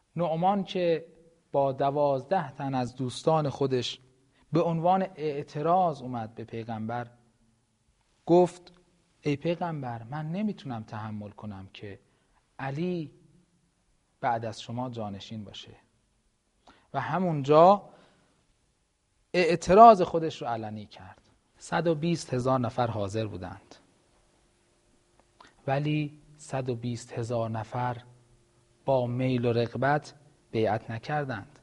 نعمان که با 12 تن از دوستان خودش به عنوان اعتراض اومد به پیغمبر، گفت ای پیغمبر من نمیتونم تحمل کنم که علی بعد از شما جانشین باشه. و همونجا اعتراض خودش رو علنی کرد. 120,000 نفر حاضر بودند، ولی 120,000 نفر با میل و رغبت بیعت نکردند.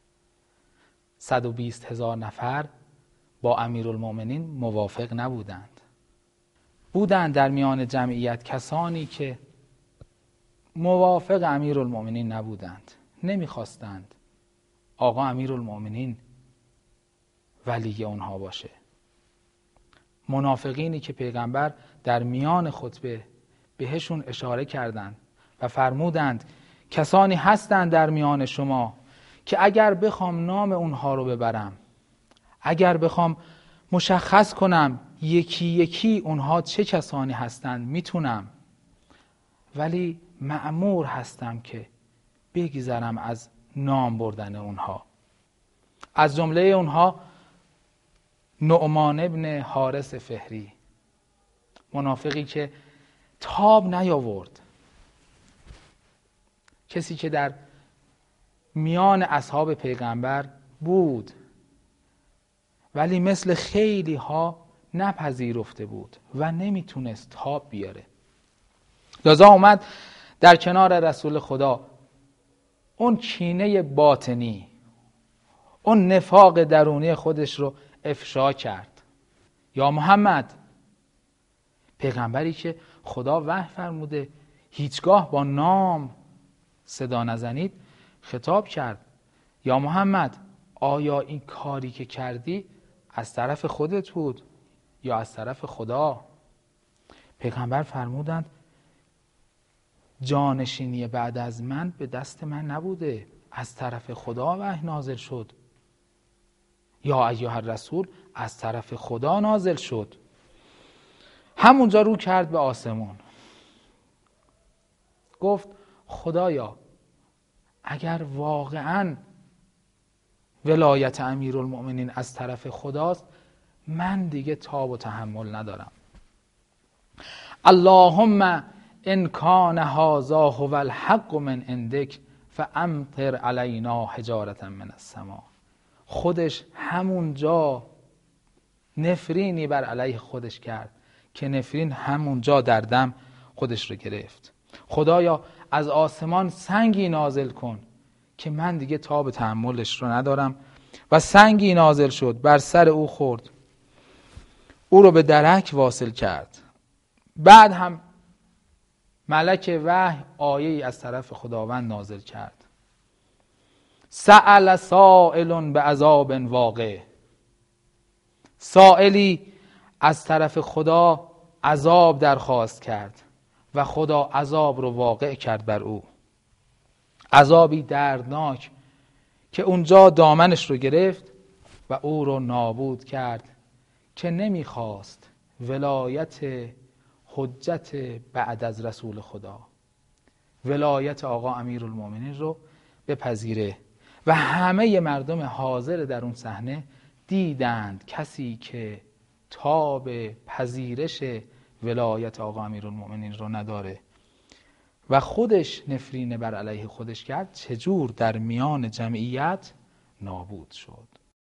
120,000 نفر با امیرالمؤمنین موافق نبودند. بودند در میان جمعیت کسانی که موافق امیرالمؤمنین نبودند، نمیخواستند آقا امیرالمؤمنین ولی اونها باشه. منافقینی که پیغمبر در میان خطبه بهشون اشاره کردند و فرمودند کسانی هستند در میان شما که اگر بخوام نام اونها رو ببرم، اگر بخوام مشخص کنم یکی یکی اونها چه کسانی هستند میتونم، ولی مأمور هستم که بگذرم از نام بردن اونها. از جمله اونها نعمان ابن حارث فهری، منافقی که تاب نیاورد، کسی که در میان اصحاب پیغمبر بود ولی مثل خیلی ها نپذیرفته بود و نمیتونست تاب بیاره. لذا اومد در کنار رسول خدا اون کینه باطنی، اون نفاق درونی خودش رو افشا کرد. یا محمد، پیغمبری که خدا وحی فرموده هیچگاه با نام صدا نزنید، خطاب کرد یا محمد آیا این کاری که کردی از طرف خودت بود یا از طرف خدا؟ پیغمبر فرمودند جانشینی بعد از من به دست من نبوده، از طرف خدا وحی نازل شد. یا ایها الرسول از طرف خدا نازل شد. همونجا رو کرد به آسمون، گفت خدایا اگر واقعا ولایت امیرالمؤمنین از طرف خداست، من دیگه تاب و تحمل ندارم. اللهم ان کان هذا هو الحق من عندک فامطر علینا حجارة من السماء. خودش همونجا نفرینی بر علیه خودش کرد که نفرین همونجا در دم خودش رو گرفت. خدایا از آسمان سنگی نازل کن که من دیگه تاب تحملش رو ندارم. و سنگی نازل شد، بر سر او خورد، او رو به درک واصل کرد. بعد هم ملک وحی آیه‌ای از طرف خداوند نازل کرد، سأل سائل بعذاب واقع. سائلی از طرف خدا عذاب درخواست کرد و خدا عذاب رو واقع کرد بر او، عذابی دردناک که اونجا دامنش رو گرفت و او رو نابود کرد که نمیخواست ولایت حجت بعد از رسول خدا، ولایت آقا امیرالمؤمنین رو بپذیره. و همه مردم حاضر در اون صحنه دیدند کسی که تاب پذیرش ولایت آقا امیرالمؤمنین رو نداره و خودش نفرین بر علیه خودش کرد، چجور در میان جمعیت نابود شد.